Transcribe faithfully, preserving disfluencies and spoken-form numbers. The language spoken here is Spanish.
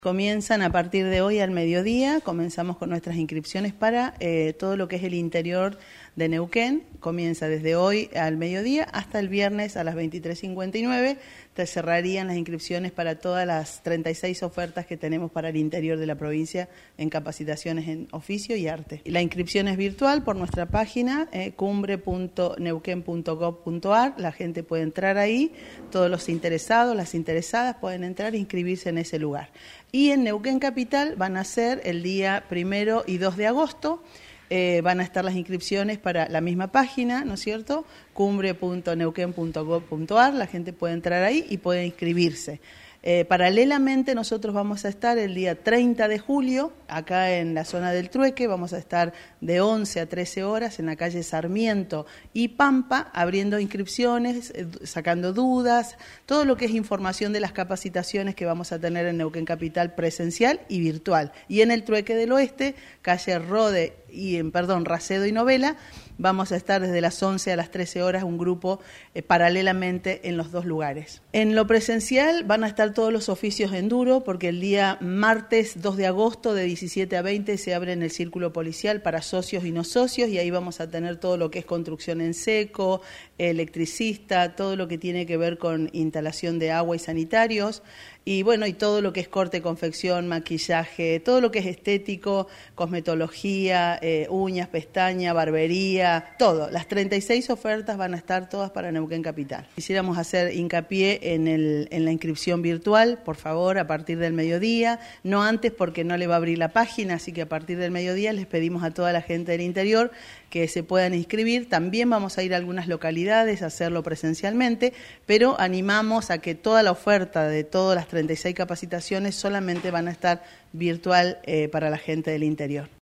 Comienzan a partir de hoy al mediodía, comenzamos con nuestras inscripciones para eh, todo lo que es el interior de Neuquén. Comienza desde hoy al mediodía hasta el viernes a las veintitrés cincuenta y nueve. Te cerrarían las inscripciones para todas las treinta y seis ofertas que tenemos para el interior de la provincia en capacitaciones en oficio y arte. La inscripción es virtual por nuestra página eh, cumbre punto neuquén punto gob punto ar. La gente puede entrar ahí, todos los interesados, las interesadas pueden entrar e inscribirse en ese lugar. Y en Neuquén Capital van a ser el día primero y dos de agosto. Eh, van a estar las inscripciones para la misma página, ¿no es cierto? cumbre punto neuquén punto gob punto ar. La gente puede entrar ahí y puede inscribirse. Eh, paralelamente nosotros vamos a estar el día treinta de julio, acá en la zona del Trueque, vamos a estar de once a trece horas en la calle Sarmiento y Pampa, abriendo inscripciones, eh, sacando dudas, todo lo que es información de las capacitaciones que vamos a tener en Neuquén Capital presencial y virtual. Y en el Trueque del Oeste, calle Rode y en, perdón, Racedo y Novela, vamos a estar desde las once a las trece horas un grupo eh, paralelamente en los dos lugares. En lo presencial van a estar todos los oficios enduro, porque el día martes dos de agosto de diecisiete a veinte se abre en el Círculo Policial para socios y no socios, y ahí vamos a tener todo lo que es construcción en seco, electricista, todo lo que tiene que ver con instalación de agua y sanitarios, y bueno, y todo lo que es corte, confección, maquillaje, todo lo que es estético, cosmetología, eh, uñas, pestañas, barbería, todo. Las treinta y seis ofertas van a estar todas para Neuquén Capital. Quisiéramos hacer hincapié en, el, en la inscripción virtual, por favor, a partir del mediodía, no antes porque no le va a abrir la página, así que a partir del mediodía les pedimos a toda la gente del interior que se puedan inscribir. También vamos a ir a algunas localidades a hacerlo presencialmente, pero animamos a que toda la oferta de todas las treinta y seis capacitaciones solamente van a estar virtual eh, para la gente del interior.